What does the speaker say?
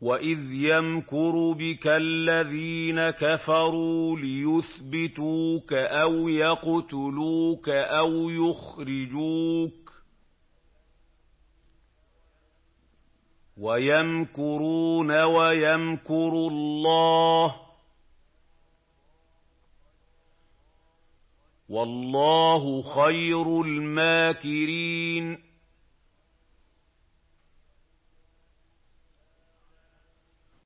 وَإِذْ يَمْكُرُ بِكَ الَّذِينَ كَفَرُوا لِيُثْبِتُوكَ أَوْ يَقْتُلُوكَ أَوْ يُخْرِجُوكَ وَيَمْكُرُونَ وَيَمْكُرُ اللَّهُ وَاللَّهُ خَيْرُ الْمَاكِرِينَ